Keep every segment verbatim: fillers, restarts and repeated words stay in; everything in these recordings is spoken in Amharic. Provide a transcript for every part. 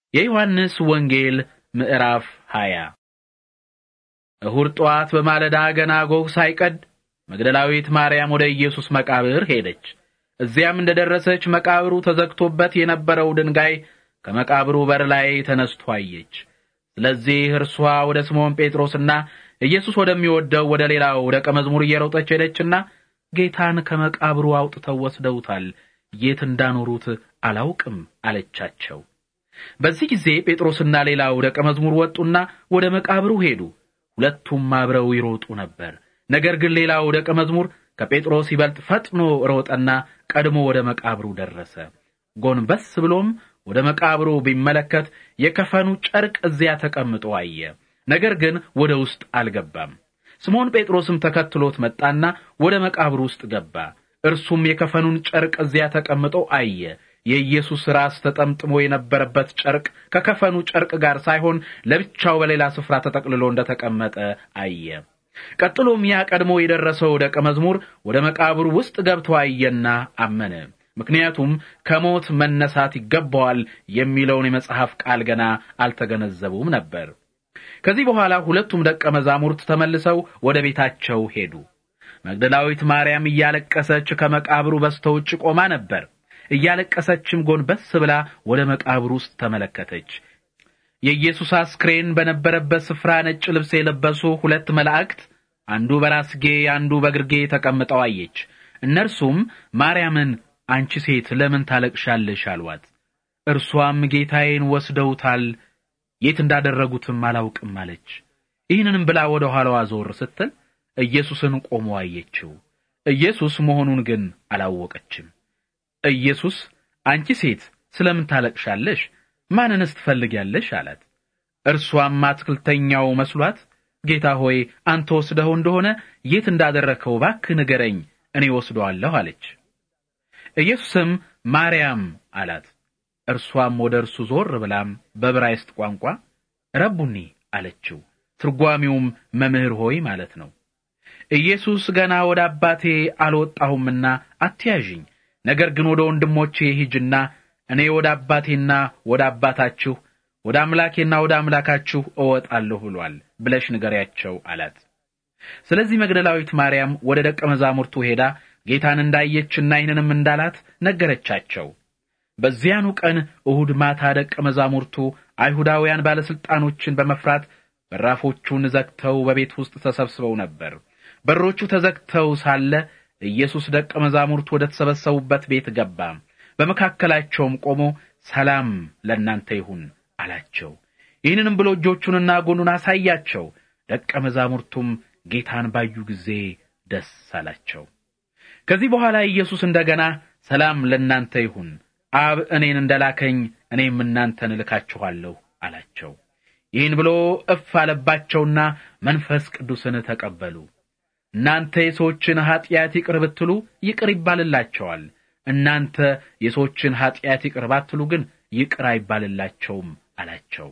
የዮሐንስ ወንጌል ምዕራፍ ሃያ እሁድ ጧት በማለዳ ገና ጎህ ሳይቀድ መግደላዊት ማርያም ወደ ኢየሱስ መቃብር ሄደች። እዚያም እንደደረሰች መቃብሩ ተዘግቶበት የነበረው ድንጋይ ከመቃብሩ በር ላይ ተነስቶ አየች። ስለዚህ እርሷ ወደ ስምዖን ጴጥሮስና ኢየሱስ ወደሚወደው ወደ ሌላው ደቀ መዝሙር እየሮጠች ሄደችና ጌታን ከመቃብሩ አውጥተው ወስደውታል፣ የት እንዳኖሩት አላውቅም አለቻቸው። በዚህ ጊዜ ጴጥሮስና ሌላው ደቀ መዝሙር ወጡና ወደ መቃብሩ ሄዱ። ሁለቱም አብረው ይሮጡ ነበር። ነገር ግን ሌላው ደቀ መዝሙር ከጴጥሮስ ይበልጥ ፈጥኖ ሮጠና ቀድሞ ወደ መቃብሩ ደረሰ። ጎንበስ ብሎም ወደ መቃብሩ ቢመለከት የከፈኑ ጨርቅ እዚያ ተቀምጦ አየ። ነገር ግን ወደ ውስጥ አልገባም። ስምዖን ጴጥሮስም ተከትሎት መጣና ወደ መቃብሩ ውስጥ ገባ። እርሱም የከፈኑን ጨርቅ እዚያ ተቀምጦ አየ። የኢየሱስ ራስ ተጠምጥሞ የነበረበት ጨርቅ ከከፈኑ ጨርቅ ጋር ሳይሆን ለብቻው በሌላ ስፍራ ተጠቅልሎ እንደተቀመጠ አየ። ቀጥሎም ያ ቀድሞ የደረሰው ደቀ መዝሙር ወደ መቃብሩ ውስጥ ገብቶ አየና አመነ። ምክንያቱም ከሞት መነሳት ይገባዋል የሚለውን የመጽሐፍ ቃል ገና አልተገነዘቡም ነበር። ከዚህ በኋላ ሁለቱም ደቀ መዛሙርት ተመልሰው ወደ ቤታቸው ሄዱ። መግደላዊት ማርያም እያለቀሰች ከመቃብሩ በስተውጭ ቆማ ነበር። እያለቀሰችም ጎንበስ ብላ ወደ መቃብሩ ውስጥ ተመለከተች። የኢየሱስ አስክሬን በነበረበት ስፍራ ነጭ ልብስ የለበሱ ሁለት መላእክት አንዱ በራስጌ አንዱ በግርጌ ተቀምጠው አየች። እነርሱም ማርያምን አንቺ ሴት ለምን ታለቅሻለሽ አሏት። እርሷም ጌታዬን ወስደውታል፣ የት እንዳደረጉትም አላውቅም አለች። ይህንንም ብላ ወደ ኋላዋ ዞር ስትል ኢየሱስን ቆሞ አየችው። ኢየሱስ መሆኑን ግን አላወቀችም። ኢየሱስ አንቺ ሴት ስለምን ታለቅሻለሽ? ማንንስ ትፈልጊያለሽ አላት። እርሷም አትክልተኛው መስሏት ጌታ ሆይ አንተ ወስደው እንደሆነ የት እንዳደረከው እባክህ ንገረኝ፣ እኔ ወስደዋለሁ አለች። ኢየሱስም ማርያም አላት። እርሷም ወደ እርሱ ዞር ብላም በዕብራይስጥ ቋንቋ ረቡኒ አለችው። ትርጓሚውም መምህር ሆይ ማለት ነው። ኢየሱስ ገና ወደ አባቴ አልወጣሁምና አትያዥኝ፣ ነገር ግን ወደ ወንድሞቼ ሂጅና እኔ ወደ አባቴና ወደ አባታችሁ ወደ አምላኬና ወደ አምላካችሁ እወጣለሁ ብሏል ብለሽ ንገሪያቸው አላት። ስለዚህ መግደላዊት ማርያም ወደ ደቀ መዛሙርቱ ሄዳ ጌታን እንዳየችና ይህንንም እንዳላት ነገረቻቸው። በዚያኑ ቀን እሁድ ማታ ደቀ መዛሙርቱ አይሁዳውያን ባለስልጣኖችን በመፍራት በራፎቹን ዘግተው በቤት ውስጥ ተሰብስበው ነበር። በሮቹ ተዘግተው ሳለ ኢየሱስ ደቀ መዛሙርቱ ወደ ተሰበሰቡበት ቤት ገባ። በመካከላቸውም ቆሞ ሰላም ለእናንተ ይሁን አላቸው። ይህንንም ብሎ እጆቹንና ጎኑን አሳያቸው። ደቀ መዛሙርቱም ጌታን ባዩ ጊዜ ደስ አላቸው። ከዚህ በኋላ ኢየሱስ እንደገና ሰላም ለእናንተ ይሁን፣ አብ እኔን እንደላከኝ እኔም እናንተን እልካችኋለሁ አላቸው። ይህን ብሎ እፍ አለባቸውና መንፈስ ቅዱስን ተቀበሉ። እናንተ የሰዎችን ኃጢአት ይቅር ብትሉ ይቅር ይባልላቸዋል፣ እናንተ የሰዎችን ኃጢአት ይቅር ባትሉ ግን ይቅር አይባልላቸውም አላቸው።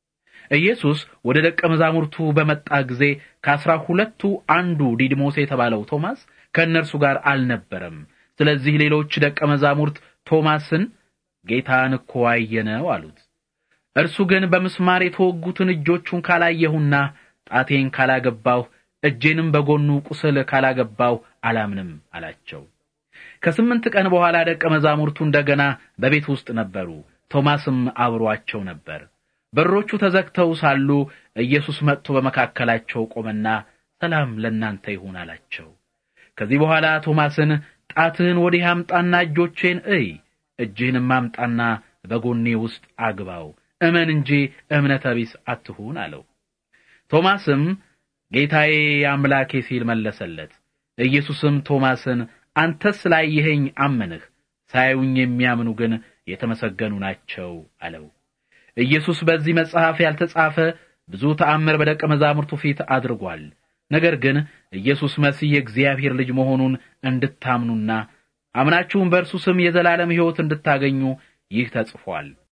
ኢየሱስ ወደ ደቀ መዛሙርቱ በመጣ ጊዜ ከአስራ ሁለቱ አንዱ ዲድሞስ የተባለው ቶማስ ከእነርሱ ጋር አልነበረም። ስለዚህ ሌሎች ደቀ መዛሙርት ቶማስን ጌታን እኮ አየነው አሉት። እርሱ ግን በምስማር የተወጉትን እጆቹን ካላየሁና ጣቴን ካላገባሁ እጄንም በጎኑ ቁስል ካላገባሁ አላምንም አላቸው። ከስምንት ቀን በኋላ ደቀ መዛሙርቱ እንደገና በቤት ውስጥ ነበሩ። ቶማስም አብሮአቸው ነበር። በሮቹ ተዘግተው ሳሉ ኢየሱስ መጥቶ በመካከላቸው ቆመና ሰላም ለእናንተ ይሁን አላቸው። ከዚህ በኋላ ቶማስን ጣትህን ወዲህ አምጣና እጆቼን እይ፣ እጅህንም አምጣና በጎኔ ውስጥ አግባው፣ እመን እንጂ እምነተ ቢስ አትሁን አለው። ቶማስም ጌታዬ አምላኬ ሲል መለሰለት። ኢየሱስም ቶማስን አንተስ ስላየኸኝ አመንህ፣ ሳያዩኝ የሚያምኑ ግን የተመሰገኑ ናቸው አለው። ኢየሱስ በዚህ መጽሐፍ ያልተጻፈ ብዙ ተአምር በደቀ መዛሙርቱ ፊት አድርጓል። ነገር ግን ኢየሱስ መሲህ የእግዚአብሔር ልጅ መሆኑን እንድታምኑና አምናችሁም በእርሱ ስም የዘላለም ሕይወት እንድታገኙ ይህ ተጽፏል።